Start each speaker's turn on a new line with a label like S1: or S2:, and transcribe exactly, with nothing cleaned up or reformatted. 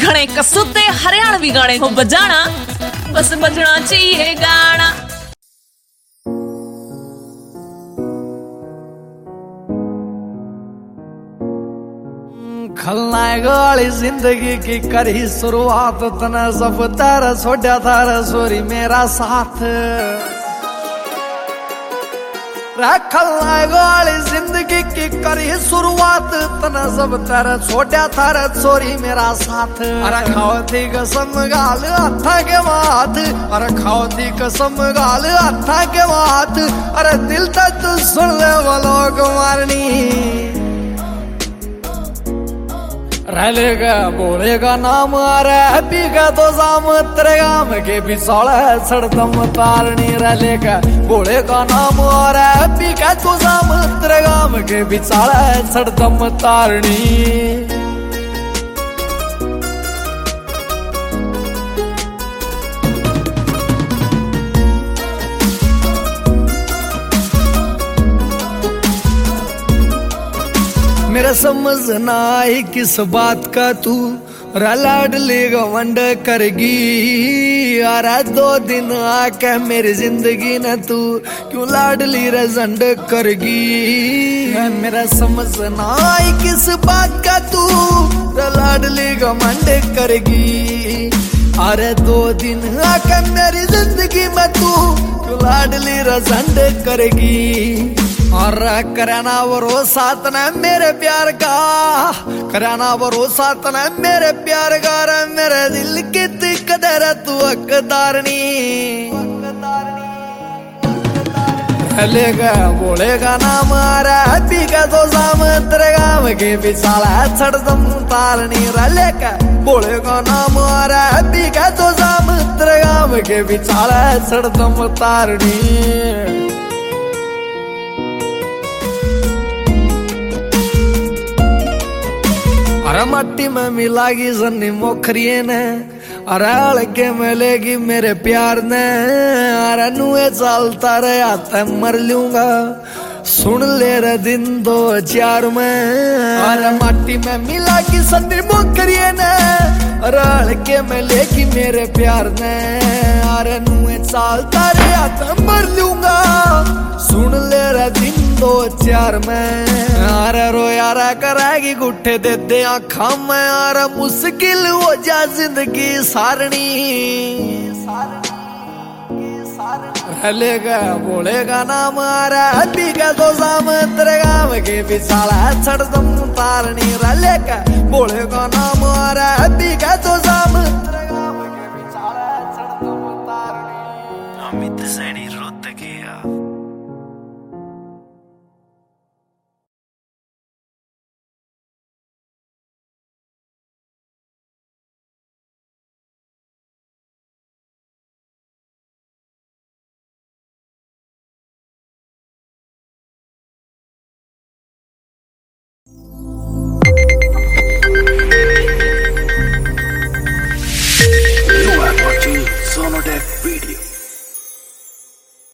S1: घने कसूते हरियाणवी गाने को बजाना, बस बजना चाहिए गाना।
S2: खलनायक वाली जिंदगी की करी शुरुआत, तना सब तारा छोड़ा थारा सोरी मेरा साथ। खलनायक वाली जिंदगी की करी शुरुआत, तना सब तारा छोड़ा थारा सोरी मेरा साथ। अरे खाओ थी कसम गाल हथा के बात, अरे खाओ थी कसम गाल हथा के बात। अरे दिल तक तू सुन ले बोलो कुमारनी, रहेगा बोलेगा नाम आ रहा है पीका तो जाम तेरे गाम के बिछौड़ा सड़दम तारनी। रहेगा बोलेगा नाम आ रहा है पीका तो जाम तेरे गाम के बिछौड़ा सड़दम तारनी। मेरा समझ ना आई किस बात का तू लाडली घमंड करेगी। अरे दो दिन आके मेरी जिंदगी न तू क्यों लाडली रजंड करेगी। मेरा समझ ना आई किस बात का तू लाडली घमंड करेगी। अरे दो दिन आके मेरी जिंदगी में तू क्यों लाडली रजंड करेगी। और कराना भरोसा तना मेरे प्यार का, कराना भरोसा तना मेरे प्यार का। मेरे दिल की कदर तू हकदारनी। लेगा बोलेगा नाम आ रहा है पीका तो जाम तेरे गाम के बिछाला छड़दम तारनी। लेगा बोलेगा नाम आ रहा है पीका तो जाम तेरे गाम के बिछाला छड़दम तारनी। अरे मट्टी में मिलागी जन्नी मोखरिए ने, अरे हल्के मिलेगी मेरे प्यार ने। अरे नुए चलता रे आता मर लूंगा, सुन ले रे दिन दो चार में। अरे मट्टी में मिलागी जन्नी मोखरिए ने, अरे हल्के मिलेगी मेरे प्यार ने। अरे नुए चलता रे आता मर लूंगा, सुन ले रे दिन दो चार में। अरे रोया रा कराएगी गुट्ठे दे दे आँखा में। अरे मुश्किल हो जा जिंदगी सारनी। रहेगा बोलेगा नाम आ रहा है पीका तो जाम तेरे गाम के बिछाला छड़दम तारनी। रहेगा बोलेगा नाम आ रहा है पीका तो